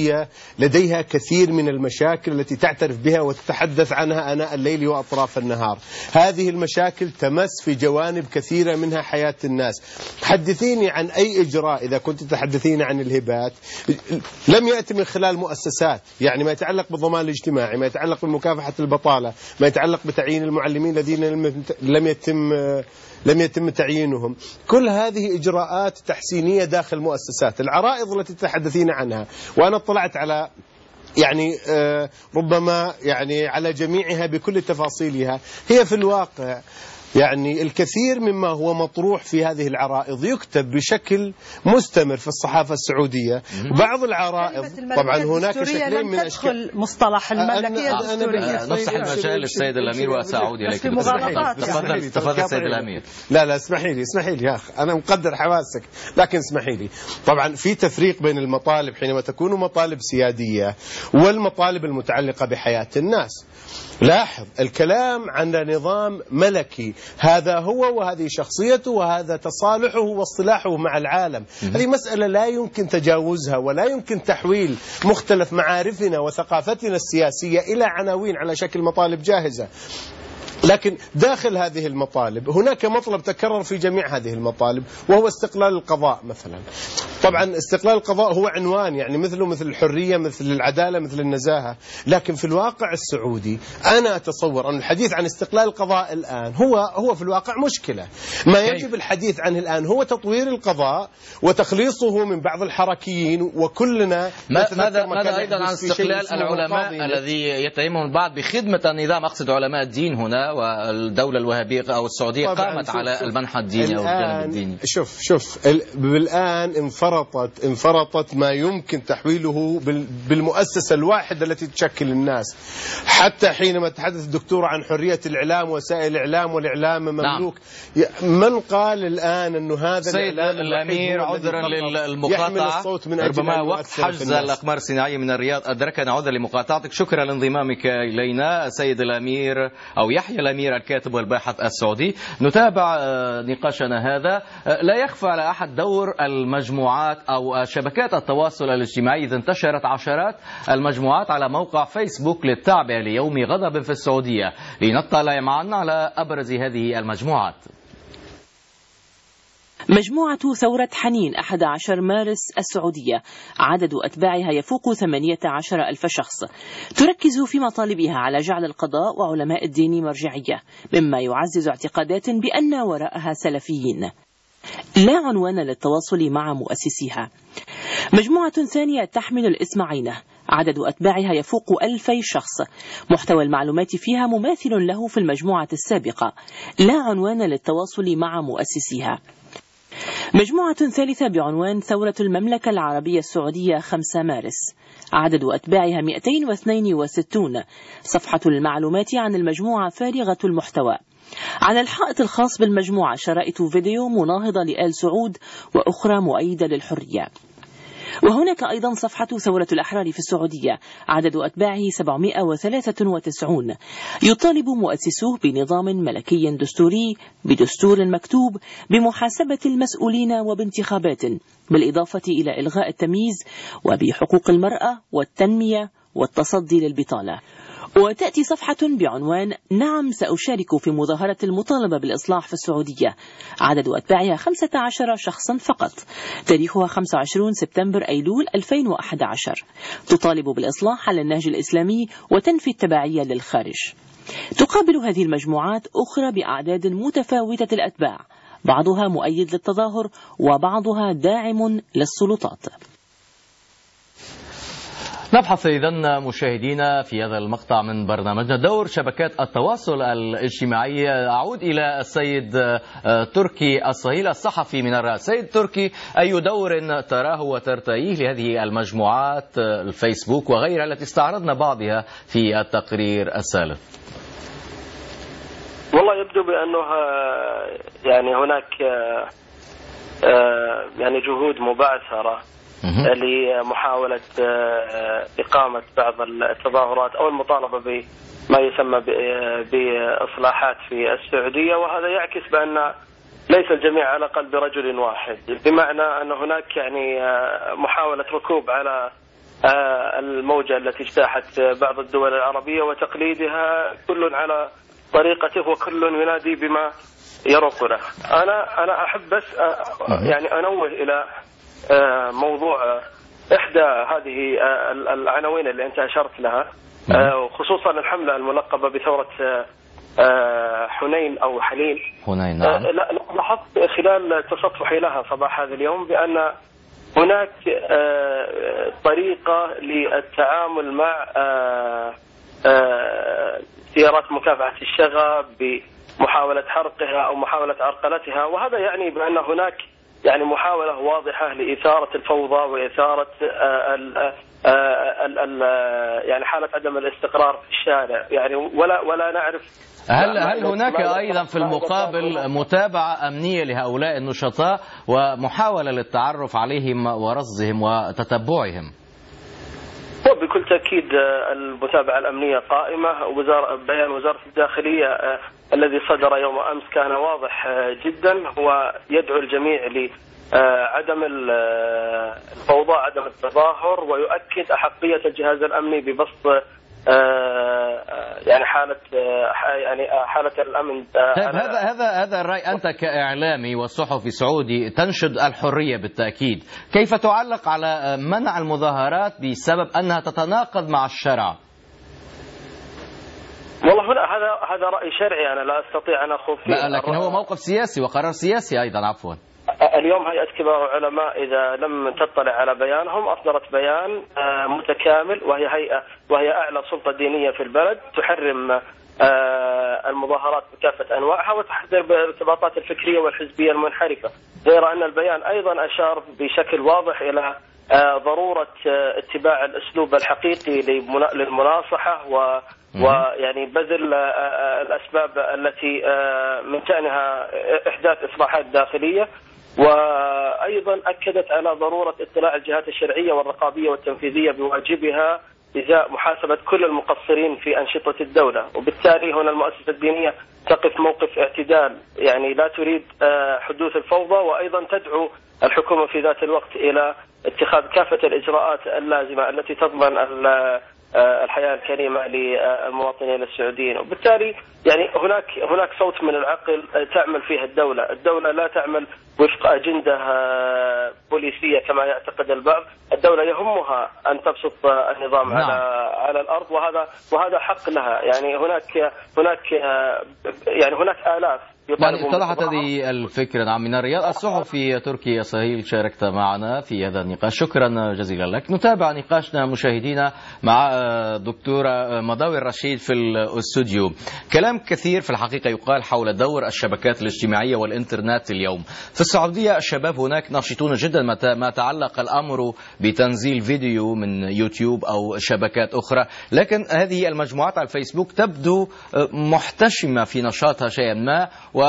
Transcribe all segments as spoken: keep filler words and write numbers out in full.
السعودية لديها كثير من المشاكل التي تعترف بها وتتحدث عنها آناء الليل وأطراف النهار. هذه المشاكل تمس في جوانب كثيرة منها حياة الناس. حدثيني عن أي إجراء إذا كنت تتحدثين عن الهبات لم يأتي من خلال مؤسسات، يعني ما يتعلق بالضمان الاجتماعي، ما يتعلق بمكافحة البطالة، ما يتعلق بتعيين المعلمين الذين لم يتم لم يتم تعيينهم. كل هذه إجراءات تحسينية داخل مؤسسات. العرائض التي تتحدثين عنها وأنا اطلعت على يعني ربما يعني على جميعها بكل تفاصيلها، هي في الواقع يعني الكثير مما هو مطروح في هذه العرائض يكتب بشكل مستمر في الصحافة السعودية. بعض العرائض طبعا هناك شكلين من أشكال مصطلح المملكية الدستورية. نفسح المجال للسيد الأمير وسأعود إليك. تفضل تفضل السيد الأمير. لا لا اسمحي لي اسمحي لي يا أخ، أنا مقدر حواسك لكن اسمحي لي. طبعا في تفريق بين المطالب حينما تكون مطالب سيادية والمطالب المتعلقة بحياة الناس. لاحظ الكلام عن نظام ملكي، هذا هو وهذه شخصيته وهذا تصالحه واصطلاحه مع العالم. هذه مسألة لا يمكن تجاوزها ولا يمكن تحويل مختلف معارفنا وثقافتنا السياسية إلى عناوين على شكل مطالب جاهزة. لكن داخل هذه المطالب هناك مطلب تكرر في جميع هذه المطالب وهو استقلال القضاء مثلا. طبعا استقلال القضاء هو عنوان يعني مثله مثل الحرية مثل العدالة مثل النزاهة، لكن في الواقع السعودي أنا أتصور أن الحديث عن استقلال القضاء الآن هو هو في الواقع مشكلة. ما يجب الحديث عنه الآن هو تطوير القضاء وتخليصه من بعض الحركيين. وكلنا ماذا ماذا أيضا عن استقلال العلماء الذي يتهمهم البعض بخدمة النظام، أقصد علماء الدين هنا، والدولة الوهابية أو السعودية قامت على المنحى الديني أو الجانب الديني. شوف شوف بالآن انفرطت انفرطت ما يمكن تحويله بالمؤسسة الواحدة التي تشكل الناس. حتى حينما تحدث الدكتور عن حرية الإعلام وسائل الإعلام والإعلام مملوك، نعم. من قال الآن أنه هذا سيد الأمير عذرا للمقاطعة، ربما وقت حجز الأقمار الصناعية من الرياض أدركنا، عذرا لمقاطعتك. شكرا لانضمامك إلينا سيد الأمير أو يحيى الأمير الكاتب والباحث السعودي. نتابع نقاشنا هذا. لا يخفى على أحد دور المجموعات أو شبكات التواصل الاجتماعي، إذ انتشرت عشرات المجموعات على موقع فيسبوك للتعبئة ليوم غضب في السعودية. لنطلع معنا على أبرز هذه المجموعات. مجموعة ثورة حنين أحد عشر مارس السعودية عدد أتباعها يفوق ثمانية عشر ألف شخص، تركز في مطالبها على جعل القضاء وعلماء الدين مرجعية، مما يعزز اعتقادات بأن وراءها سلفيين. لا عنوان للتواصل مع مؤسسيها. مجموعة ثانية تحمل الاسم عينه، عدد أتباعها يفوق ألفي شخص، محتوى المعلومات فيها مماثل له في المجموعة السابقة، لا عنوان للتواصل مع مؤسسيها. مجموعة ثالثة بعنوان ثورة المملكة العربية السعودية خمسة مارس، عدد أتباعها مئتين واثنين وستين، صفحة المعلومات عن المجموعة فارغة المحتوى. على الحائط الخاص بالمجموعة شرائط فيديو مناهضة لآل سعود وأخرى مؤيدة للحرية. وهناك أيضا صفحة ثورة الأحرار في السعودية، عدد أتباعه سبعمئة وثلاثة وتسعين، يطالب مؤسسوه بنظام ملكي دستوري، بدستور مكتوب، بمحاسبة المسؤولين وبانتخابات، بالإضافة إلى إلغاء التمييز وبحقوق المرأة والتنمية والتصدي للبطالة. وتأتي صفحة بعنوان نعم سأشارك في مظاهرة المطالبة بالإصلاح في السعودية، عدد أتباعها خمسة عشر شخصا فقط، تاريخها خمسة وعشرين سبتمبر أيلول ألفين وأحد عشر، تطالب بالإصلاح على النهج الإسلامي وتنفي التبعية للخارج. تقابل هذه المجموعات أخرى بأعداد متفاوتة الأتباع، بعضها مؤيد للتظاهر وبعضها داعم للسلطات. نبحث إذن مشاهدينا في هذا المقطع من برنامجنا دور شبكات التواصل الاجتماعي. أعود إلى السيد تركي الصهيل الصحفي من الرأس. سيد تركي، أي دور تراه وترتئيه لهذه المجموعات الفيسبوك وغيرها التي استعرضنا بعضها في التقرير السالف؟ والله يبدو بأنه يعني هناك يعني جهود مبعثرة لمحاولة إقامة بعض التظاهرات أو المطالبة بما يسمى بإصلاحات في السعودية، وهذا يعكس بأن ليس الجميع على قلب رجل واحد، بمعنى أن هناك يعني محاولة ركوب على الموجة التي اجتاحت بعض الدول العربية وتقليدها، كل على طريقته وكل ينادي بما يروق له. أنا أنا أحب بس يعني أنوه إلى موضوع إحدى هذه العناوين اللي أنت أشرت لها، خصوصا الحملة الملقبة بثورة حنين أو حليم. حنين نعم. لاحظت خلال تصفحي لها صباح هذا اليوم بأن هناك طريقة للتعامل مع سيارات مكافحة الشغب بمحاولة حرقها أو محاولة عرقلتها، وهذا يعني بأن هناك يعني محاولة واضحة لإثارة الفوضى وإثارة ال ال ال يعني حالة عدم الاستقرار في الشارع، يعني ولا ولا نعرف. هل هل هناك أيضا في المقابل متابعة أمنية لهؤلاء النشطاء ومحاولة للتعرف عليهم ورصدهم وتتبعهم؟ بكل تأكيد المتابعة الأمنية قائمة، وزارة بيان وزارة الداخلية الذي صدر يوم أمس كان واضح جدا، ويدعو الجميع لعدم الفوضى عدم التظاهر، ويؤكد أحقية الجهاز الأمني ببسط يعني حالة يعني حالة الأمن. طيب هذا هذا هذا الرأي أنت كإعلامي وصحفي سعودي تنشد الحرية بالتأكيد، كيف تعلق على منع المظاهرات بسبب أنها تتناقض مع الشرع؟ والله هنا هذا هذا رأي شرعي، أنا لا أستطيع أن أخوض فيه. لا لكن هو موقف سياسي وقرار سياسي أيضا. عفوا. اليوم هيئة كبار العلماء إذا لم تطلع على بيانهم أصدرت بيان متكامل، وهي هيئة وهي أعلى سلطة دينية في البلد تحرم المظاهرات بكافة أنواعها وتحذر بالارتباطات الفكرية والحزبية المنحرفة، غير أن البيان أيضا أشار بشكل واضح إلى ضرورة اتباع الأسلوب الحقيقي للمناصحة و ويعني بذل الأسباب التي من شأنها إحداث إصلاحات داخلية، وأيضا أكدت على ضرورة اطلاع الجهات الشرعية والرقابية والتنفيذية بواجبها إزاء محاسبة كل المقصرين في أنشطة الدولة. وبالتالي هنا المؤسسة الدينية تقف موقف اعتدال، يعني لا تريد حدوث الفوضى، وأيضا تدعو الحكومة في ذات الوقت إلى اتخاذ كافة الإجراءات اللازمة التي تضمن الحياة الكريمة للمواطنين السعوديين. وبالتالي يعني هناك هناك صوت من العقل تعمل فيها الدولة، الدولة لا تعمل وفق أجندة بوليسية كما يعتقد البعض، الدولة يهمها أن تبسط النظام نعم. على على الأرض، وهذا وهذا حق لها. يعني هناك هناك يعني هناك آلاف. يعني اتضحت هذه الفكرة. نعم. من الرياض الصحفي تركي صهيل شاركت معنا في هذا النقاش، شكرا جزيلا لك. نتابع نقاشنا مشاهدينا مع دكتورة مضاوي الرشيد في الاستوديو. كلام كثير في الحقيقة يقال حول دور الشبكات الاجتماعية والإنترنت اليوم في السعودية. الشباب هناك ناشطون جدا ما تعلق الأمر بتنزيل فيديو من يوتيوب أو شبكات أخرى، لكن هذه المجموعات على الفيسبوك تبدو محتشمة في نشاطها شيئا ما،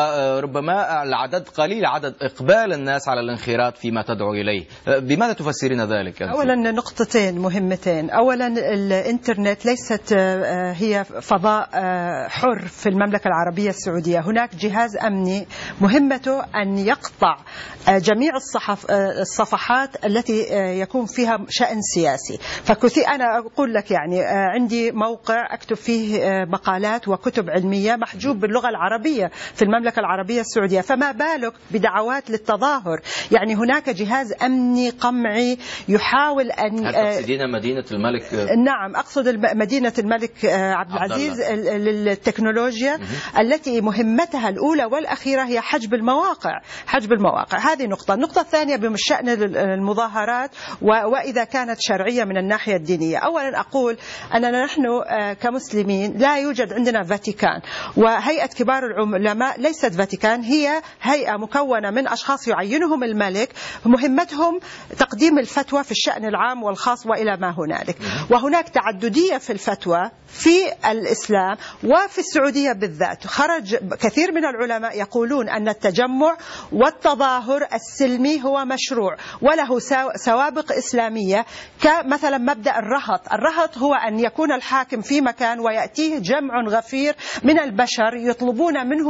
وربما العدد قليل عدد إقبال الناس على الانخراط فيما تدعو إليه. بماذا تفسرين ذلك أنت؟ أولا نقطتين مهمتين. أولا الإنترنت ليست هي فضاء حر في المملكة العربية السعودية، هناك جهاز أمني مهمته أن يقطع جميع الصحف الصفحات التي يكون فيها شأن سياسي. فكثير أنا أقول لك يعني عندي موقع أكتب فيه مقالات وكتب علمية محجوب باللغة العربية في المملكة العربية السعودية، فما بالك بدعوات للتظاهر؟ يعني هناك جهاز أمني قمعي يحاول أن. هل تقصدين مدينة الملك؟ نعم أقصد مدينة الملك عبد العزيز للتكنولوجيا التي مهمتها الأولى والأخيرة هي حجب المواقع حجب المواقع. هذه نقطة. النقطة الثانية بشأن المظاهرات وإذا كانت شرعية من الناحية الدينية. أولا أقول أننا نحن كمسلمين لا يوجد عندنا فاتيكان، وهيئة كبار العلماء ليست فاتيكان، هي هيئة مكونة من أشخاص يعينهم الملك، مهمتهم تقديم الفتوى في الشأن العام والخاص وإلى ما هنالك. وهناك تعددية في الفتوى في الإسلام وفي السعودية بالذات. خرج كثير من العلماء يقولون أن التجمع والتظاهر السلمي هو مشروع وله سوابق إسلامية، كمثلا مبدأ الرهط. الرهط هو أن يكون الحاكم في مكان ويأتيه جمع غفير من البشر يطلبون منه طلبات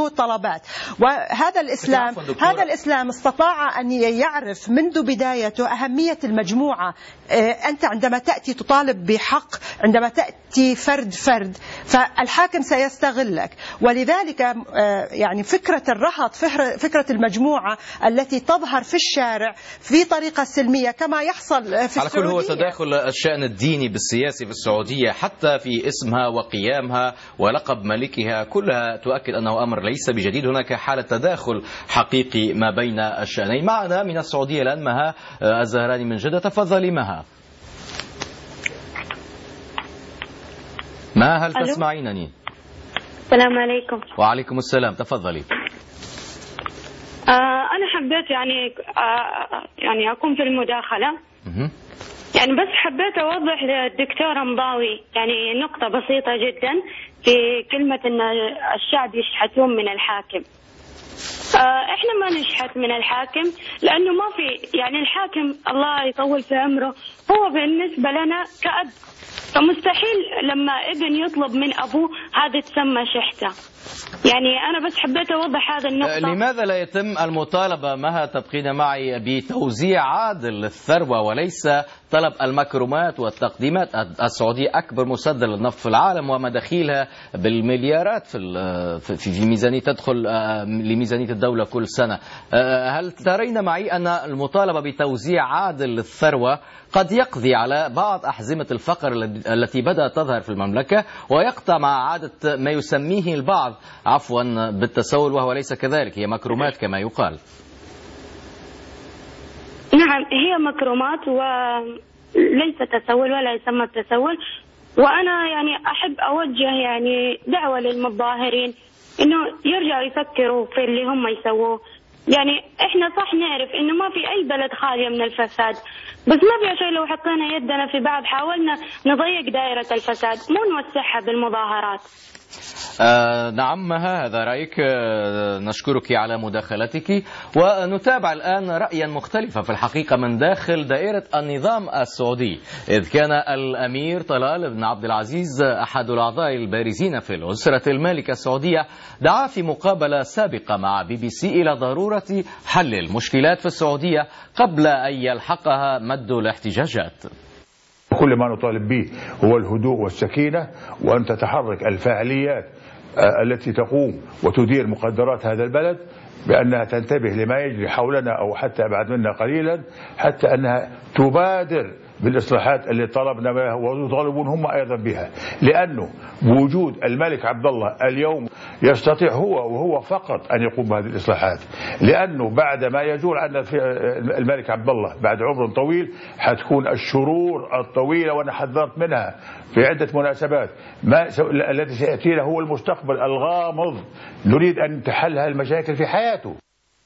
الخطابات. وهذا الإسلام هذا الإسلام استطاع أن يعرف منذ بدايته أهمية المجموعة. أنت عندما تأتي تطالب بحق، عندما تأتي فرد فرد، فالحاكم سيستغلك. ولذلك يعني فكرة الرهط، فكرة المجموعة التي تظهر في الشارع في طريقة سلمية كما يحصل في السعودية. على كل هو تداخل الشأن الديني بالسياسي في السعودية حتى في اسمها وقيامها ولقب ملكها، كلها تؤكد أنه أمر ليس بجديد. هناك حالة تداخل حقيقي ما بين الشأنين. معنا من السعودية الآن مها الزهراني من جدة. تفضلي مها. ما هل تسمعينني؟ السلام عليكم. وعليكم السلام، تفضلي. آه أنا حبيت يعني آه يعني أكون في المداخلة. يعني بس حبيت أوضح للدكتور مضاوي يعني نقطة بسيطة جدا في كلمة أن الشعب يشحتون من الحاكم. آه إحنا ما نشحت من الحاكم، لأنه ما في يعني الحاكم الله يطول في عمره هو بالنسبة لنا كأب، فمستحيل لما ابن يطلب من أبوه هذا تسمى شحتة. يعني أنا بس حبيت أوضح هذا النقطة. لماذا لا يتم المطالبة مها تبقين معي بتوزيع عادل للثروة وليس طلب المكرمات والتقديمات؟ السعودية أكبر مصدر للنفط في العالم ومداخيلها بالمليارات في في ميزانية تدخل لميزانية الدولة كل سنة. هل ترين معي أن المطالبة بتوزيع عادل للثروة قد يقضي على بعض أحزمة الفقر التي بدأت تظهر في المملكة ويقطع مع عادة ما يسميه البعض عفوا بالتسول وهو ليس كذلك، هي مكرمات كما يقال؟ نعم هي مكرمات وليس تسول ولا يسمى التسول. وأنا يعني أحب أوجه يعني دعوة للمتظاهرين إنه يرجعوا يفكروا في اللي هم يسووه. يعني إحنا صح نعرف إنه ما في أي بلد خالية من الفساد، بس ما في شيء لو حطينا يدنا في بعض حاولنا نضيق دائرة الفساد مو نوسعها بالمظاهرات. آه نعم هذا رأيك. آه نشكرك على مداخلتك. ونتابع الآن رأيا مختلفا في الحقيقة من داخل دائرة النظام السعودي، إذ كان الأمير طلال بن عبد العزيز أحد الأعضاء البارزين في الأسرة المالكة السعودية دعا في مقابلة سابقة مع بي بي سي إلى ضرورة حل المشكلات في السعودية قبل أن يلحقها مد الاحتجاجات. كل ما نطالب به هو الهدوء والسكينة، وأن تتحرك الفاعليات التي تقوم وتدير مقدرات هذا البلد بأنها تنتبه لما يجري حولنا أو حتى أبعد منا قليلا، حتى أنها تبادر بالإصلاحات اللي طلبنا بها ويطالبون هم أيضا بها. لأنه بوجود الملك عبد الله اليوم يستطيع هو وهو فقط أن يقوم بهذه الإصلاحات، لأنه بعد ما يزول عنا الملك عبد الله بعد عمر طويل حتكون الشرور الطويلة وأنا حذرت منها في عدة مناسبات. ما الذي سيأتينا هو المستقبل الغامض، نريد أن تحل هالمشاكل في حياته.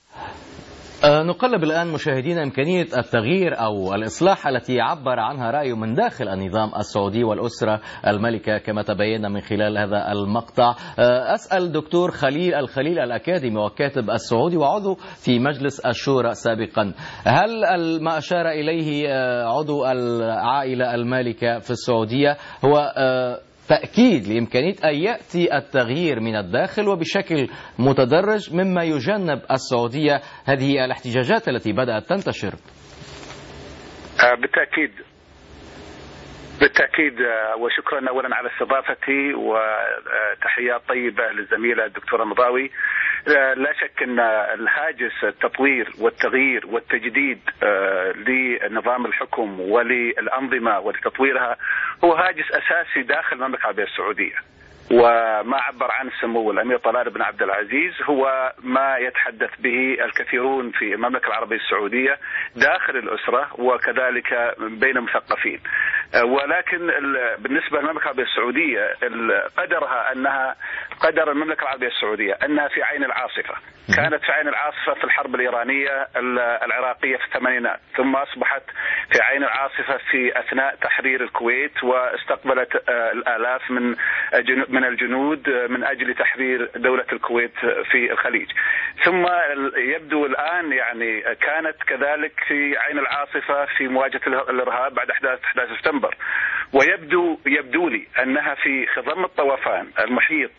نقلب الآن مشاهدينا إمكانية التغيير أو الإصلاح التي عبر عنها رأيه من داخل النظام السعودي والأسرة الملكة كما تبين من خلال هذا المقطع. أسأل دكتور خليل الخليل الأكاديمي والكاتب السعودي وعضو في مجلس الشورى سابقا، هل ما أشار إليه عضو العائلة المالكة في السعودية هو تأكيد لإمكانية أن يأتي التغيير من الداخل وبشكل متدرج مما يجنب السعودية هذه الاحتجاجات التي بدأت تنتشر؟ بالتأكيد بالتأكيد وشكرا أولا على استضافتي وتحيات طيبة للزميلة الدكتورة مضاوي. لا شك أن الهاجس التطوير والتغيير والتجديد لنظام الحكم وللأنظمة ولتطويرها هو هاجس أساسي داخل المملكة العربية السعودية، وما عبر عن السمو الأمير طلال بن عبد العزيز هو ما يتحدث به الكثيرون في المملكة العربية السعودية داخل الأسرة وكذلك بين المثقفين. ولكن بالنسبة للمملكة العربية السعودية قدرها أنها قدر المملكة العربية السعودية أنها في عين العاصفة. كانت في عين العاصفة في الحرب الإيرانية العراقية في الثمانينات، ثم أصبحت في عين العاصفة في أثناء تحرير الكويت واستقبلت الآلاف من من الجنود من أجل تحرير دولة الكويت في الخليج. ثم يبدو الآن يعني كانت كذلك في عين العاصفة في مواجهة الإرهاب بعد أحداث أحد عشر سبتمبر. ويبدو يبدو لي أنها في خضم الطوفان المحيط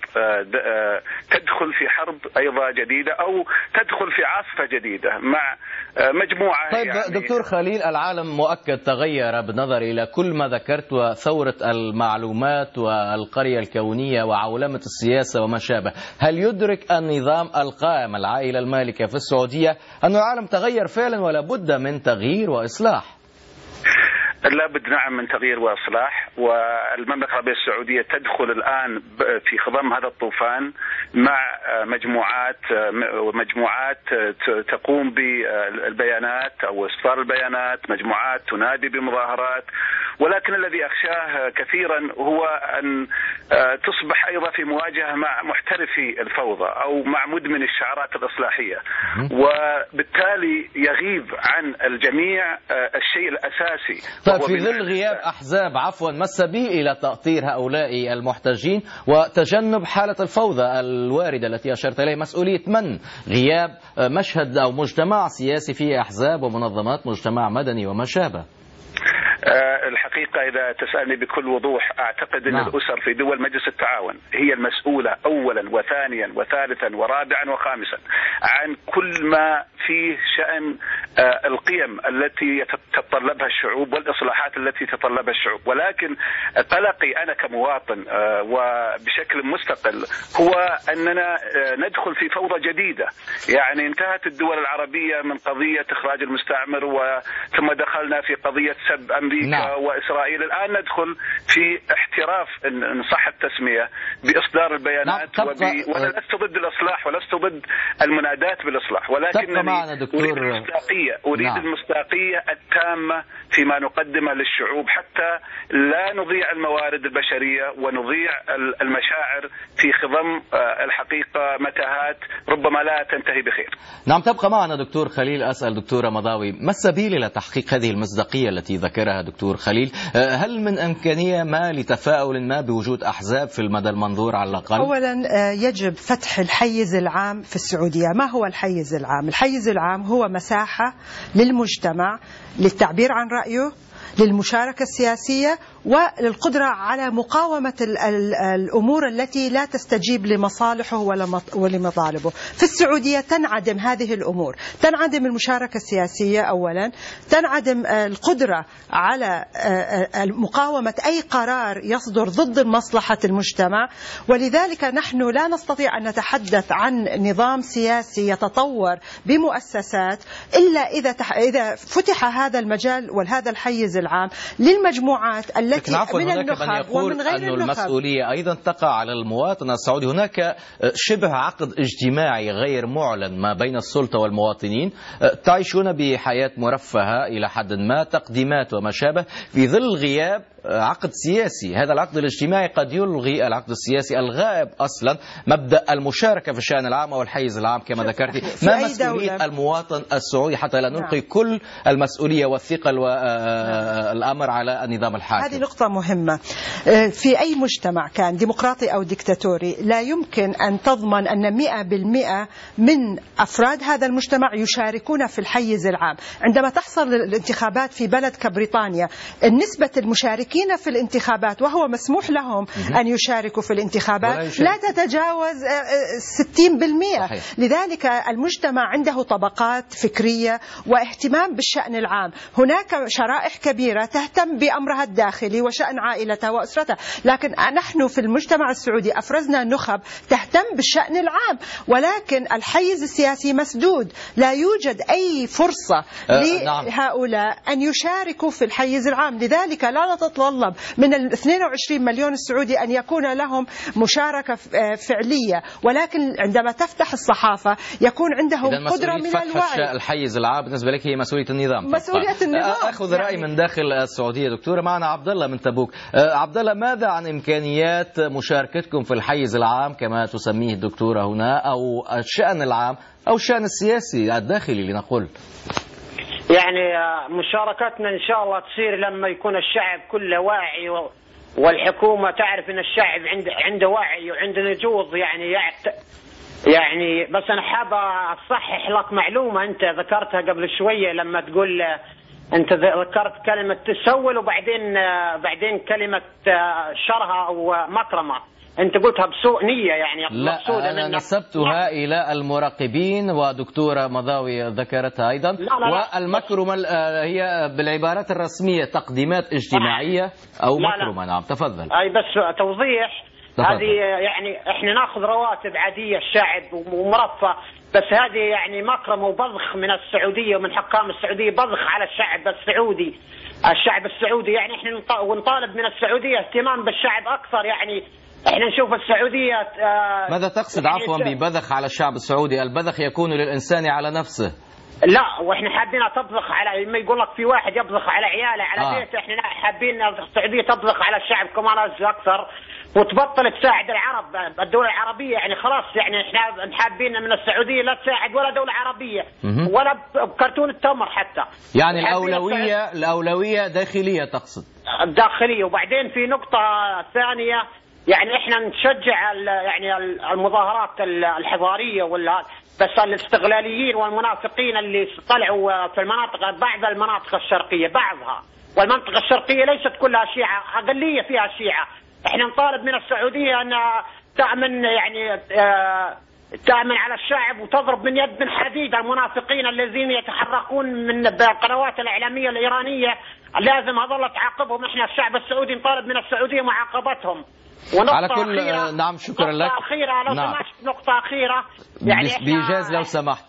تدخل في حرب أيضا جديدة أو تدخل في عاصفة جديدة مع مجموعة. طيب يعني دكتور خليل، العالم مؤكد تغير بالنظر إلى كل ما ذكرت، وثورة المعلومات والقرية الكونية وعولمة السياسة وما شابه. هل يدرك النظام القائم العائلة المالكة في السعودية أن العالم تغير فعلا ولا بد من تغيير وإصلاح؟ لابد نعم من تغيير وإصلاح، والمملكة العربية السعودية تدخل الآن في خضم هذا الطوفان مع مجموعات مجموعات تقوم بالبيانات أو إصدار البيانات، مجموعات تنادي بمظاهرات، ولكن الذي أخشاه كثيرا هو أن تصبح أيضا في مواجهة مع محترفي الفوضى أو مع مدمن الشعارات الإصلاحية، وبالتالي يغيب عن الجميع الشيء الأساسي. طيب في ظل غياب أحزاب عفوا ما السبيل إلى تأطير هؤلاء المحتجين وتجنب حالة الفوضى الواردة التي أشرت إليها؟ مسؤولية من؟ غياب مشهد أو مجتمع سياسي فيه أحزاب ومنظمات مجتمع مدني وما شابه. الحقيقة إذا تسألني بكل وضوح أعتقد أن نعم. الأسر في دول مجلس التعاون هي المسؤولة أولا وثانيا وثالثا ورابعا وخامسا عن كل ما فيه شأن القيم التي تتطلبها الشعوب والإصلاحات التي تتطلبها الشعوب. ولكن قلقي أنا كمواطن وبشكل مستقل هو أننا ندخل في فوضى جديدة. يعني انتهت الدول العربية من قضية إخراج المستعمر وثم دخلنا في قضية سب أمريكا نعم. وإسرائيل. الآن ندخل في احتراف إن صح التسمية بإصدار البيانات. نعم. وب... وأنا لست ضد الإصلاح ولست ضد المنادات بالإصلاح، ولكنني أريد المصداقية أريد نعم. المصداقية التامة فيما نقدمه للشعوب حتى لا نضيع الموارد البشرية ونضيع المشاعر في خضم الحقيقة متاهات ربما لا تنتهي بخير. نعم. تبقى معنا دكتور خليل. أسأل دكتورة مضاوي، ما السبيل إلى تحقيق هذه المصداقية التي ذكرها دكتور خليل؟ هل من إمكانية ما لتفاؤل ما بوجود أحزاب في المدى المنظور على الأقل؟ أولا يجب فتح الحيز العام في السعودية. ما هو الحيز العام؟ الحيز العام هو مساحة للمجتمع للتعبير عن رأيه، للمشاركة السياسية، وللقدرة على مقاومة الأمور التي لا تستجيب لمصالحه ولمطالبه. في السعودية تنعدم هذه الأمور، تنعدم المشاركة السياسية أولا، تنعدم القدرة على مقاومة أي قرار يصدر ضد مصلحة المجتمع. ولذلك نحن لا نستطيع أن نتحدث عن نظام سياسي يتطور بمؤسسات إلا إذا إذا فتح هذا المجال وهذا الحيز العام للمجموعات التي من النخب ومن غير النخب. المسؤولية أيضا تقع على المواطن السعودي. هناك شبه عقد اجتماعي غير معلن ما بين السلطة والمواطنين، تعيشون بحياة مرفهة إلى حد ما، تقديمات وما شابه، في ظل غياب عقد سياسي. هذا العقد الاجتماعي قد يلغي العقد السياسي الغائب أصلا، مبدأ المشاركة في الشأن العام أو الحيز العام كما ذكرت. ما مسؤولية المواطن السعودي حتى لا نلقي كل المسؤولية والثقل والأمر على النظام الحاكم؟ هذه نقطة مهمة. في أي مجتمع كان ديمقراطي أو ديكتاتوري لا يمكن أن تضمن أن مئة بالمئة من أفراد هذا المجتمع يشاركون في الحيز العام. عندما تحصل الانتخابات في بلد كبريطانيا، النسبة المشاركين في الانتخابات وهو مسموح لهم أن يشاركوا في الانتخابات لا تتجاوز ستين بالمئة. صحيح. لذلك المجتمع عنده طبقات فكرية واهتمام بالشأن العام. هناك شرائح كبيرة تهتم بأمرها الداخلي وشأن عائلتها وأسرتها، لكن نحن في المجتمع السعودي أفرزنا نخب تهتم بالشأن العام، ولكن الحيز السياسي مسدود. لا يوجد أي فرصة أه لهؤلاء أن يشاركوا في الحيز العام. لذلك لا نتطلب من ال اثنين وعشرين مليون السعودي أن يكون لهم مشاركة فعلية، ولكن عندما تفتح الصحافة يكون عندهم قدرة من الوعي. الحيز العام بالنسبة لك هي مسؤولية النظام. مسؤولية النظام. أخذ رأي من داخل السعودية. دكتورة، معنا عبد الله من تبوك. عبد الله، ماذا عن إمكانيات مشاركتكم في الحيز العام كما تسميه الدكتورة هنا، أو الشأن العام أو الشأن السياسي الداخلي لنقول؟ يعني مشاركتنا إن شاء الله تصير لما يكون الشعب كله واعي والحكومة تعرف أن الشعب عنده عنده وعي وعنده نجوض. يعني يعني بس أنا حابة أصحح لك معلومة أنت ذكرتها قبل شوية لما تقول أنت ذكرت كلمة تسول وبعدين بعدين كلمة شرها أو مكرمة، أنت قلتها بسوء نية يعني. لا أنا نسبتها إلى المراقبين ودكتورة مضاوي ذكرتها أيضا. لا لا والمكرمة هي بالعبارات الرسمية تقديمات اجتماعية أو لا مكرمة. لا. نعم تفضل. أي بس توضيح، هذه يعني احنا ناخذ رواتب عادية الشعب ومرفه، بس هذه يعني مكرمة وبضخ من السعودية ومن حكام السعودية، بضخ على الشعب السعودي الشعب السعودي يعني احنا ونطالب من السعودية اهتمام بالشعب أكثر. يعني احنا نشوف السعودية آه ماذا تقصد يعني عفوا ببذخ على الشعب السعودي؟ البذخ يكون للإنسان على نفسه. لا واحنا حابين تبذخ على ما يقول لك في واحد يبذخ على عياله على آه. بيته، احنا حابين السعودية تبذخ على الشعب كمان أكثر وتبطل تساعد العرب الدولة العربية. يعني خلاص يعني احنا حابين من السعودية لا تساعد ولا دولة عربية ولا بكرتون التمر حتى. يعني الأولوية الأولوية داخلية تقصد؟ داخلية. وبعدين في نقطة ثانية، يعني احنا نشجع يعني المظاهرات الحضارية ولا بس الاستغلاليين والمنافقين اللي طلعوا في المناطق بعض المناطق الشرقية بعضها، والمنطقة الشرقية ليست كلها شيعة، أقلية فيها شيعة. احنا نطالب من السعودية أن تأمن يعني تأمن على الشعب وتضرب من يد من حديد المنافقين الذين يتحركون من القنوات الإعلامية الإيرانية، لازم هذول تعاقبهم. احنا الشعب السعودي نطالب من السعودية معاقبتهم. على كل أخيرة نعم شكرا لك. نقطة أخيرة لو نعم. سمحت، نقطة أخيرة يعني بإيجاز لو سمحت.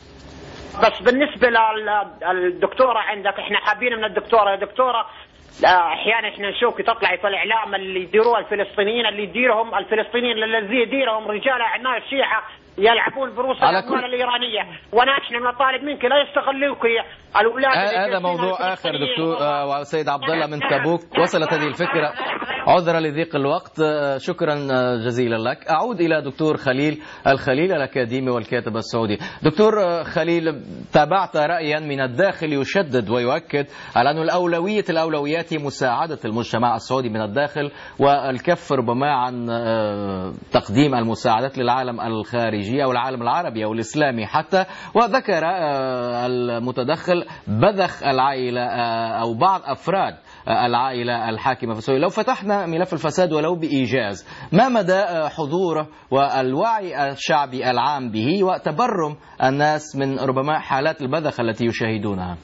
بس بالنسبة للدكتورة عندك، احنا حابين من الدكتورة يا دكتورة احيانا احنا نشوف تطلع في الاعلام اللي يديروها الفلسطينيين اللي يديرهم الفلسطينيين الذي يديرهم رجال اعمال الشيعة يلعبون بروس الأموال الإيرانية، ونحن نطالب منك لا يستغلوك الأولاد. هذا موضوع آخر دكتور وسيد عبد الله من تبوك. وصلت هذه الفكرة عذرا لضيق الوقت. شكرا جزيلا لك. أعود إلى دكتور خليل الخليل الأكاديمي والكاتب السعودي. دكتور خليل، تابعت رأيا من الداخل يشدد ويؤكد على أن الأولوية الأولويات مساعدة المجتمع السعودي من الداخل والكف ربما عن تقديم المساعدات للعالم الخارجي أو العالم العربي أو الإسلامي حتى. وذكر المتدخل بذخ العائلة أو بعض أفراد العائلة الحاكمة في السعودية. لو فتحنا ملف الفساد ولو بإيجاز، ما مدى حضوره والوعي الشعبي العام به وتبرم الناس من ربما حالات البذخ التي يشاهدونها؟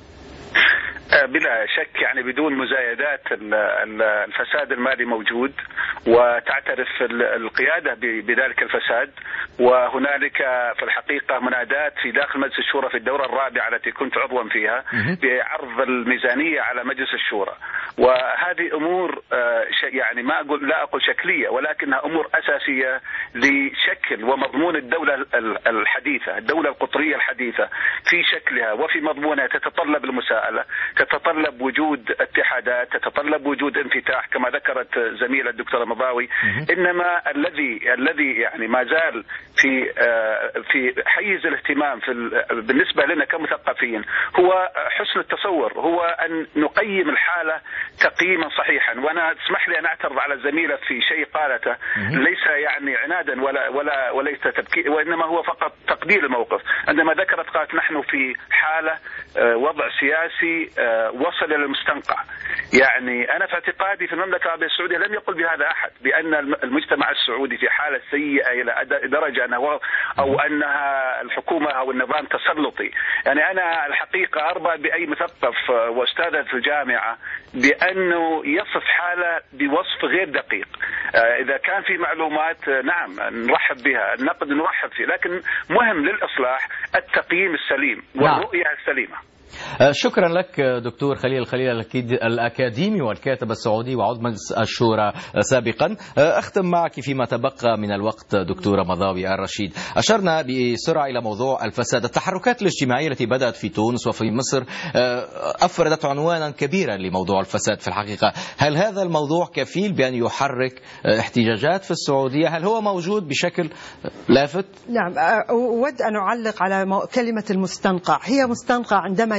بلا شك يعني بدون مزايدات الفساد المالي موجود، وتعترف القيادة بذلك الفساد. وهنالك في الحقيقة منادات في داخل مجلس الشورى في الدورة الرابعة التي كنت عضوا فيها بعرض الميزانية على مجلس الشورى، وهذه أمور يعني ما أقول لا أقول شكلية، ولكنها أمور أساسية لشكل ومضمون الدولة الحديثة، الدولة القطرية الحديثة في شكلها وفي مضمونها. تتطلب المساءلة، تتطلب وجود اتحادات، تتطلب وجود انفتاح كما ذكرت زميلة الدكتورة مضاوي. إنما الذي الذي يعني ما زال في في حيز الاهتمام في بالنسبة لنا كمثقفين هو حسن التصور، هو أن نقيم الحالة تقييما صحيحا. وأنا اسمح لي أن أعترض على الزميلة في شيء قالته، ليس يعني عنادا ولا ولا وليس تبكير، وإنما هو فقط تقدير الموقف. عندما ذكرت قالت نحن في حالة وضع سياسي وصل إلى المستنقع. يعني أنا في اعتقادي في المملكة العربية السعودية لم يقل بهذا أحد، بأن المجتمع السعودي في حالة سيئة إلى درجة أنه أو أنها الحكومة أو النظام تسلطي. يعني أنا الحقيقة أرضى بأي مثقف وأستاذ في الجامعة بأنه يصف حالة بوصف غير دقيق. إذا كان في معلومات نعم نرحب بها، النقد نرحب فيه، لكن مهم للإصلاح التقييم السليم والرؤية السليمة. شكرا لك دكتور خليل الخليل الأكاديمي والكاتب السعودي وعضو مجلس الشورى سابقا. أختم معك فيما تبقى من الوقت دكتورة مضاوي الرشيد. أشرنا بسرعة إلى موضوع الفساد. التحركات الاجتماعية التي بدأت في تونس وفي مصر أفردت عنوانا كبيرا لموضوع الفساد في الحقيقة. هل هذا الموضوع كفيل بأن يحرك احتجاجات في السعودية؟ هل هو موجود بشكل لافت؟ نعم، أود أن أعلق على كلمة المستنقع. هي مستنقع عندما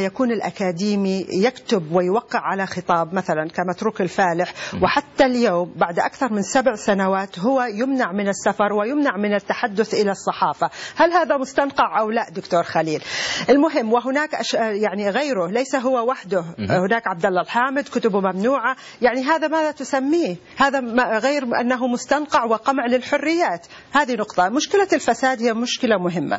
يكون الأكاديمي يكتب ويوقع على خطاب مثلا كمتروك الفالح، وحتى اليوم بعد أكثر من سبع سنوات هو يمنع من السفر ويمنع من التحدث إلى الصحافة. هل هذا مستنقع أو لا دكتور خليل؟ المهم، وهناك يعني غيره، ليس هو وحده، هناك عبد الله الحامد كتبه ممنوعة. يعني هذا ماذا تسميه؟ هذا غير أنه مستنقع وقمع للحريات. هذه نقطة. مشكلة الفساد هي مشكلة مهمة،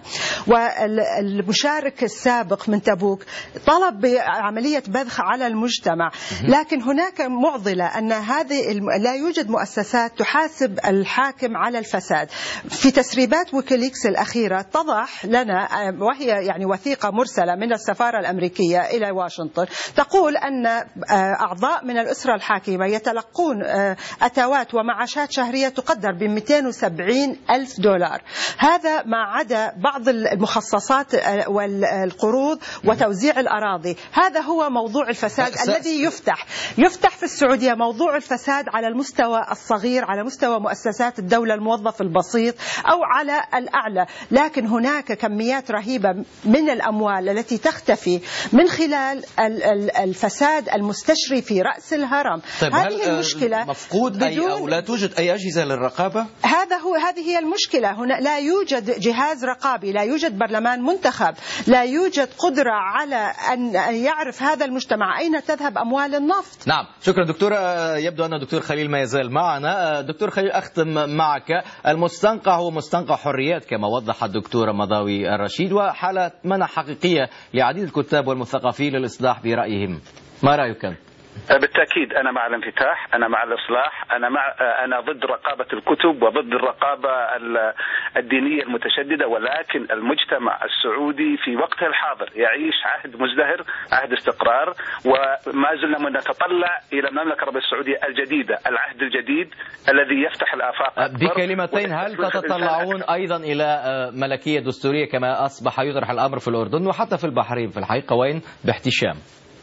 والمشارك السابق من تبوك طلب بعملية بذخ على المجتمع، لكن هناك معضلة أن هذه لا يوجد مؤسسات تحاسب الحاكم على الفساد. في تسريبات ويكيليكس الأخيرة اتضح لنا، وهي يعني وثيقة مرسلة من السفارة الأمريكية إلى واشنطن، تقول أن أعضاء من الأسرة الحاكمة يتلقون أتوات ومعاشات شهرية تقدر ب مئتين وسبعين ألف دولار. هذا ما عدا بعض المخصصات والقروض وتوزيع الأراضي. هذا هو موضوع الفساد الذي يفتح يفتح في السعودية، موضوع الفساد على المستوى الصغير، على مستوى مؤسسات الدولة، الموظف البسيط، أو على الأعلى. لكن هناك كميات رهيبة من الأموال التي تختفي من خلال الفساد المستشري في رأس الهرم. طيب، هذه المشكلة. مفقود أي أو لا توجد أي أجهزة للرقابة؟ هذا هو هذه هي المشكلة. هنا لا يوجد جهاز رقابي، لا يوجد برلمان منتخب، لا يوجد قدرة على أن يعرف هذا المجتمع أين تذهب أموال النفط. نعم، شكرا دكتور. يبدو أن الدكتور خليل ما يزال معنا. دكتور خليل، أختم معك. المستنقع هو مستنقع حريات كما وضح الدكتور مضاوي الرشيد، وحالة منع حقيقية لعديد الكتاب والمثقفين للإصلاح برأيهم. ما رأيك أنت؟ بالتأكيد أنا مع الانفتاح، أنا مع الإصلاح، أنا مع أنا ضد رقابة الكتب وضد الرقابة الدينية المتشددة، ولكن المجتمع السعودي في وقته الحاضر يعيش عهد مزدهر، عهد استقرار، وما زلنا نتطلع إلى المملكة العربية السعودية الجديدة، العهد الجديد الذي يفتح الآفاق. بكلمتين، هل تتطلعون أيضا إلى ملكية دستورية كما أصبح يطرح الأمر في الأردن وحتى في البحرين في الحقيقة، وين باحتشام؟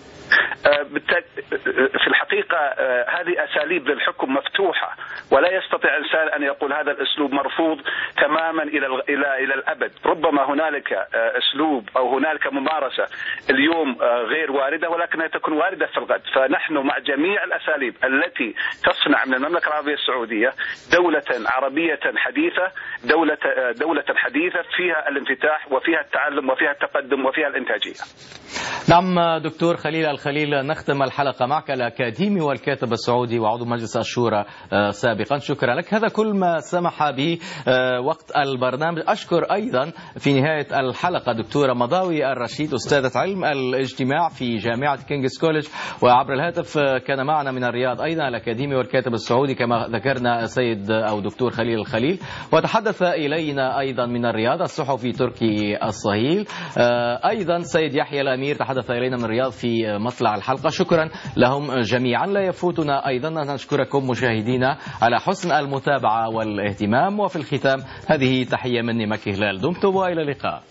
في الحقيقة هذه أساليب للحكم مفتوحة، ولا يستطيع إنسان أن يقول هذا الأسلوب مرفوض تماما إلى إلى إلى الأبد. ربما هنالك أسلوب أو هنالك ممارسة اليوم غير واردة، ولكنها تكون واردة في الغد. فنحن مع جميع الأساليب التي تصنع من المملكة العربية السعودية دولة عربية حديثة، دولة دولة حديثة فيها الانفتاح وفيها التعلم وفيها التقدم وفيها الإنتاجية. نعم دكتور خليل الخليل، نختم الحلقة معك، الأكاديمي والكاتب السعودي وعضو مجلس الشورى سابقا. شكرا لك، هذا كل ما سمح به وقت البرنامج. أشكر أيضا في نهاية الحلقة دكتورة مضاوي الرشيد، أستاذة علم الاجتماع في جامعة كينغز كوليدج، وعبر الهاتف كان معنا من الرياض أيضا الأكاديمي والكاتب السعودي كما ذكرنا سيد أو دكتور خليل الخليل، وتحدث إلينا أيضا من الرياض الصحفي تركي الصهيل، أيضا سيد يحيى الأمير تحدث إلينا من الرياض في مطلع الحلقة. شكرا لهم جميعا. لا يفوتنا أيضا أن نشكركم مشاهدينا على حسن المتابعة والاهتمام، وفي الختام هذه تحية مني مكي هلال. دمتم وإلى اللقاء.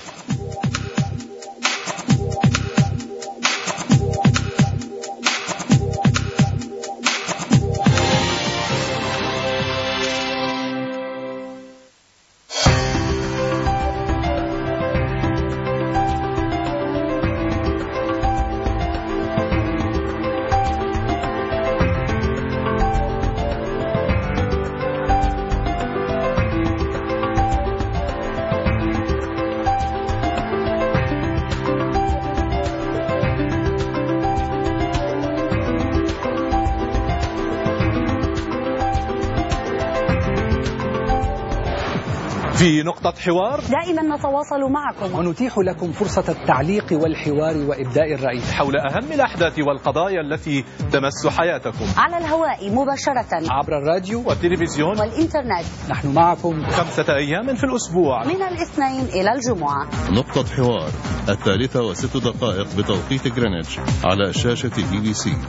في نقطة حوار دائما نتواصل معكم ونتيح لكم فرصة التعليق والحوار وإبداء الرأي حول أهم الأحداث والقضايا التي تمس حياتكم، على الهواء مباشرة عبر الراديو والتلفزيون والإنترنت. نحن معكم خمسة أيام في الأسبوع من الاثنين إلى الجمعة. نقطة حوار الثالثة وست دقائق بتوقيت غرينتش على شاشة بي بي سي.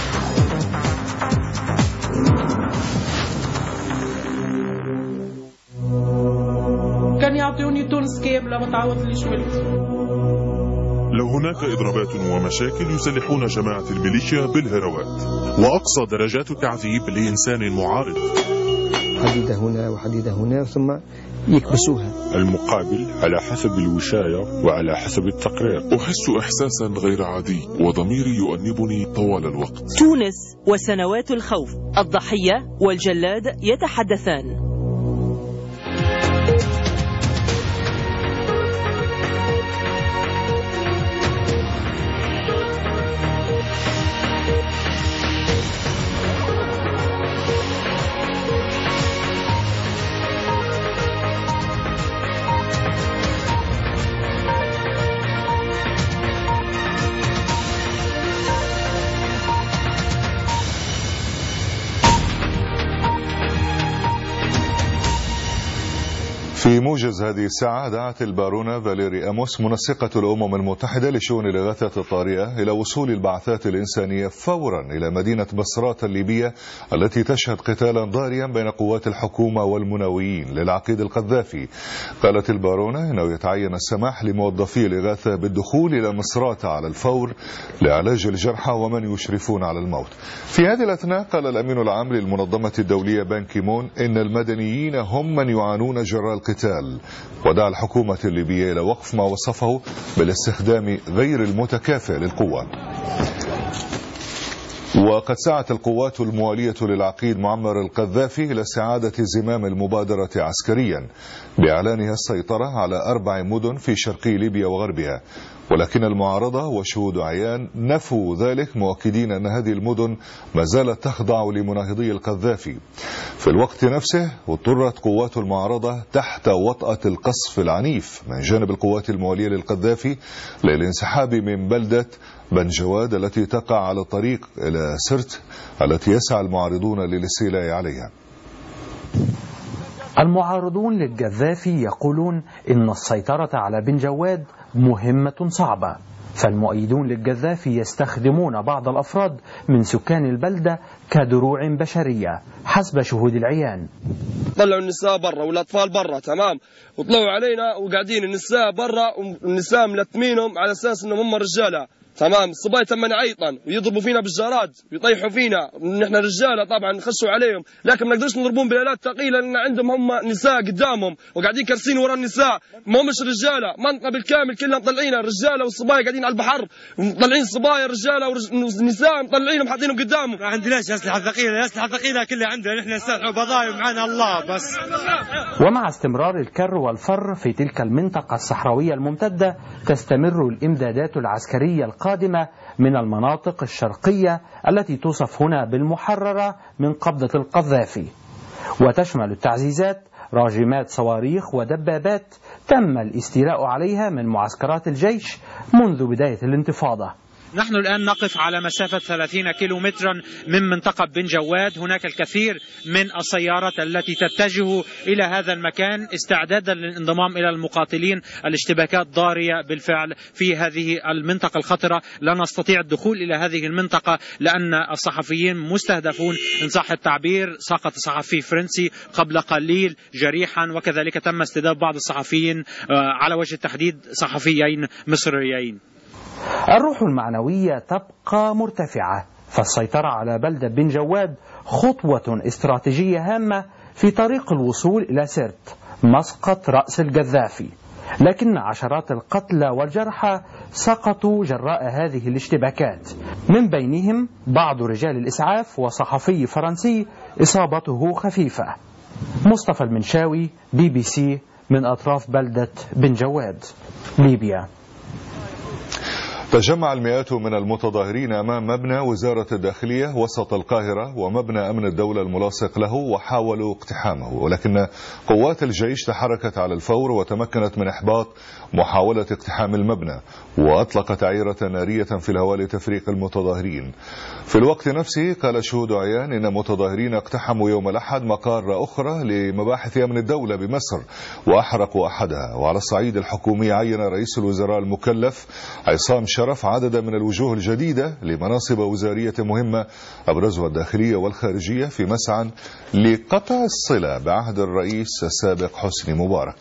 كان يعطيوني تونس كاملة ما تعوضليش ولدي. لو هناك إضرابات ومشاكل يسلحون جماعة الميليشيا بالهروات وأقصى درجات التعذيب لإنسان معارض. حديدة هنا وحديدة هنا ثم يكبسوها. المقابل على حسب الوشاية وعلى حسب التقرير. أحس إحساسا غير عادي وضميري يؤنبني طوال الوقت. تونس وسنوات الخوف، الضحية والجلاد يتحدثان. في موجز هذه الساعة دعت البارونة فاليري أموس منسقة الأمم المتحدة لشؤون الإغاثة الطارئة إلى وصول البعثات الإنسانية فورا إلى مدينة بصرات الليبية التي تشهد قتالا ضاريا بين قوات الحكومة والمناويين للعقيد القذافي. قالت البارونة إنه يتعين السماح لموظفي الإغاثة بالدخول إلى مصراتة على الفور لعلاج الجرحى ومن يشرفون على الموت. في هذه الأثناء قال الأمين العام للمنظمة الدولية بان كيمون إن المدنيين هم من يعانون جراء القتال، ودعا الحكومة الليبية إلى وقف ما وصفه بالاستخدام غير المتكافئ للقوة. وقد سعت القوات الموالية للعقيد معمر القذافي إلى استعادة زمام المبادرة عسكريا بإعلانها السيطرة على أربع مدن في شرقي ليبيا وغربها، ولكن المعارضة وشهود عيان نفوا ذلك مؤكدين أن هذه المدن ما زالت تخضع لمناهضي القذافي. في الوقت نفسه اضطرت قوات المعارضة تحت وطأة القصف العنيف من جانب القوات الموالية للقذافي للانسحاب من بلدة بنجواد التي تقع على الطريق إلى سرت التي يسعى المعارضون للاستيلاء عليها. المعارضون للقذافي يقولون إن السيطرة على بنجواد مهمة صعبة، فالمؤيدون للقذافي يستخدمون بعض الأفراد من سكان البلدة كدروع بشرية حسب شهود العيان. طلعوا النساء برا والأطفال برا، تمام، وطلعوا علينا وقاعدين النساء برا والنساء ملتمينهم على أساس أنهم هم رجالة، تمام. الصبايا تم عيطا ويضربوا فينا بالجراد ويطيحوا فينا، نحن رجاله طبعا نخشوا عليهم، لكن ما نقدرش نضربون بالالات ثقيله لان عندهم هم نساء قدامهم وقاعدين كرسين ورا النساء، ما همش رجاله، منطقه بالكامل كلها مطلعينها، الرجاله والصبايا قاعدين على البحر مطلعين الصبايا رجاله والنساء مطلعينهم حاطينهم قدامهم. ما عندناش اسلحه ثقيله، الاسلحه الثقيله كلها عندنا نحن نستلحوا بضايع ومعنا الله بس. ومع استمرار الكر والفر في تلك المنطقه الصحراويه الممتده تستمر الامدادات العسكريه القادمه من المناطق الشرقية التي توصف هنا بالمحررة من قبضة القذافي، وتشمل التعزيزات راجمات صواريخ ودبابات تم الاستيلاء عليها من معسكرات الجيش منذ بداية الانتفاضة. نحن الآن نقف على مسافة ثلاثين كيلو مترا من منطقة بن جواد، هناك الكثير من السيارات التي تتجه إلى هذا المكان استعدادا للانضمام إلى المقاتلين. الاشتباكات ضارية بالفعل في هذه المنطقة الخطرة، لا نستطيع الدخول إلى هذه المنطقة لأن الصحفيين مستهدفون إن صح التعبير. سقط صحفي فرنسي قبل قليل جريحا، وكذلك تم استهداف بعض الصحفيين على وجه التحديد صحفيين مصريين. الروح المعنوية تبقى مرتفعة، فالسيطرة على بلدة بن جواد خطوة استراتيجية هامة في طريق الوصول إلى سرت مسقط رأس القذافي، لكن عشرات القتلى والجرحى سقطوا جراء هذه الاشتباكات، من بينهم بعض رجال الإسعاف وصحفي فرنسي إصابته خفيفة. مصطفى المنشاوي، بي بي سي، من أطراف بلدة بن جواد، ليبيا. تجمع المئات من المتظاهرين أمام مبنى وزارة الداخلية وسط القاهرة ومبنى أمن الدولة الملاصق له وحاولوا اقتحامه، ولكن قوات الجيش تحركت على الفور وتمكنت من إحباط محاولة اقتحام المبنى وأطلقت عيرة نارية في الهواء لتفريق المتظاهرين. في الوقت نفسه قال شهود عيان إن متظاهرين اقتحموا يوم الأحد مقار أخرى لمباحث أمن الدولة بمصر وأحرقوا أحدها. وعلى الصعيد الحكومي عين رئيس الوزراء المكلف عصام شرف عددا من الوجوه الجديدة لمناصب وزارية مهمة أبرزها الداخلية والخارجية في مسعى لقطع الصلة بعهد الرئيس السابق حسني مبارك.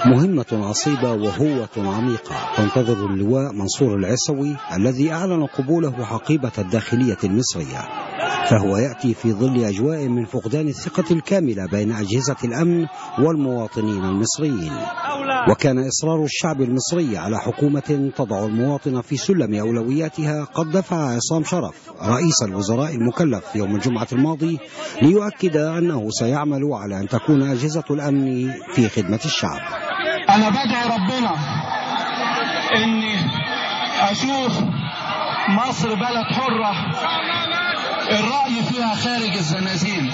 مهمة عصيبة وهوة عميقة تنتظر اللواء منصور العيسوي الذي أعلن قبوله حقيبة الداخلية المصرية، فهو يأتي في ظل أجواء من فقدان الثقة الكاملة بين أجهزة الأمن والمواطنين المصريين. وكان إصرار الشعب المصري على حكومة تضع المواطن في سلم أولوياتها قد دفع عصام شرف رئيس الوزراء المكلف يوم الجمعة الماضي ليؤكد أنه سيعمل على أن تكون أجهزة الأمن في خدمة الشعب. أنا بدعي ربنا إني أشوف مصر بلد حرة الرأي فيها خارج الزنازين،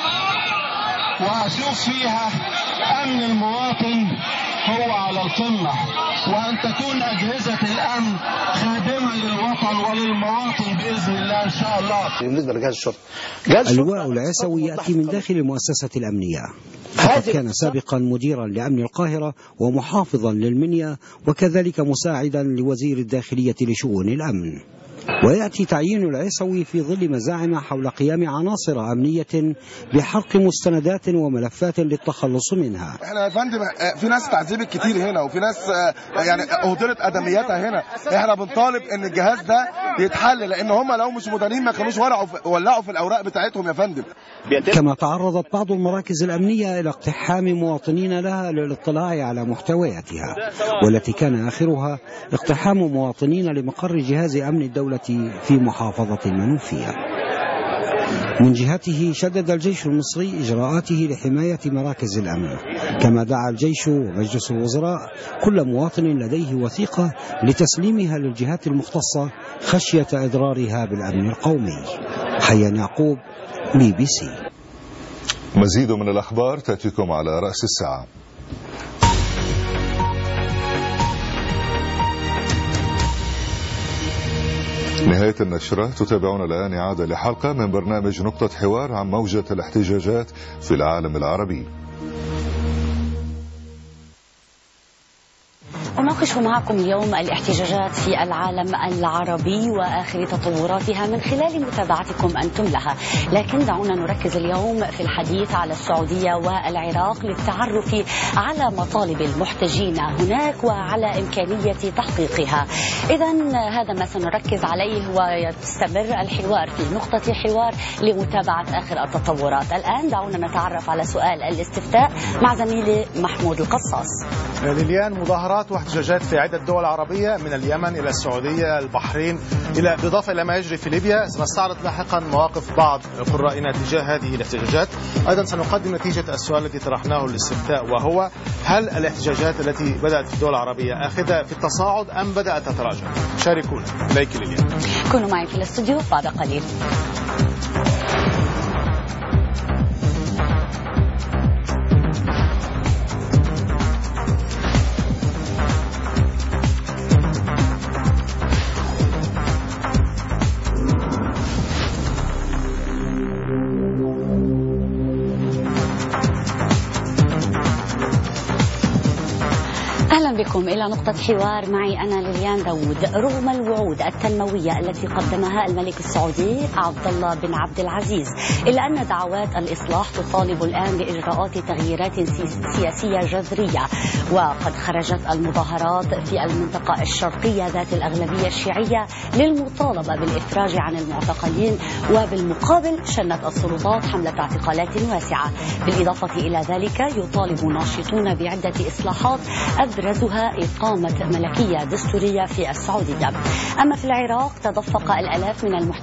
وأشوف فيها أمن المواطن هو على القمة، وأن تكون أجهزة الأمن خادمة للوطن وللمواطن بإذن الله إن شاء الله. بالنسبة لجهاز الشرطة، اللواء العيسوي يأتي من داخل المؤسسة الأمنية، فقد كان سابقا مديرا لأمن القاهرة ومحافظا للمنيا، وكذلك مساعدا لوزير الداخلية لشؤون الأمن. ويأتي تعيين العيسوي في ظل مزاعم حول قيام عناصر أمنية بحرق مستندات وملفات للتخلص منها. احنا يا فندم في ناس تعذبت كتير هنا، وفي ناس يعني اهدرت ادمياتها هنا. احنا بنطالب ان الجهاز ده يتحل، لان هم لو مش مدانين ما كانوش ولعوا ولعوا في الاوراق بتاعتهم يا فندم. كما تعرضت بعض المراكز الأمنية إلى اقتحام مواطنين لها للاطلاع على محتوياتها، والتي كان آخرها اقتحام مواطنين لمقر جهاز أمن الدولة في محافظة المنوفية. من جهته شدد الجيش المصري إجراءاته لحماية مراكز الأمن، كما دعا الجيش ومجلس الوزراء كل مواطن لديه وثيقة لتسليمها للجهات المختصة خشية إضرارها بالأمن القومي. حيان يعقوب، بي بي سي. مزيد من الأخبار تأتيكم على رأس الساعة. نهاية النشرة. تتابعون الآن إعادة لحلقة من برنامج نقطة حوار عن موجة الاحتجاجات في العالم العربي. أناقش معكم اليوم الاحتجاجات في العالم العربي وآخر تطوراتها من خلال متابعتكم أنتم لها، لكن دعونا نركز اليوم في الحديث على السعودية والعراق للتعرف على مطالب المحتجين هناك وعلى إمكانية تحقيقها. إذن هذا ما سنركز عليه، ويستمر الحوار في نقطة حوار لمتابعة آخر التطورات. الآن دعونا نتعرف على سؤال الاستفتاء مع زميلي محمود القصاص. ليليان، مظاهرات واحتجاجات في عدة دول عربية من اليمن إلى السعودية البحرين إلى بالإضافة إلى ما يجري في ليبيا. سنستعرض لاحقا مواقف بعض قرائنا تجاه هذه الاحتجاجات. أيضا سنقدم نتيجة السؤال الذي طرحناه للاستفتاء، وهو هل الاحتجاجات التي بدأت في الدول العربية آخذة في التصاعد أم بدأت تتراجع؟ شاركونا. إليك ليليان. كونوا معي في الاستوديو بعد قليل. بكم إلى نقطة حوار معي أنا ليليان داود. رغم الوعود التنموية التي قدمها الملك السعودي عبد الله بن عبد العزيز، إلا أن دعوات الإصلاح تطالب الآن بإجراءات تغييرات سياسية جذرية، وقد خرجت المظاهرات في المنطقة الشرقية ذات الأغلبية الشيعية للمطالبة بالإفراج عن المعتقلين، وبالمقابل شنت السلطات حملة اعتقالات واسعة. بالإضافة إلى ذلك يطالب ناشطون بعدة إصلاحات أبرزها إقامة ملكية دستورية في السعودية. أما في العراق تدفق الآلاف من المحتجين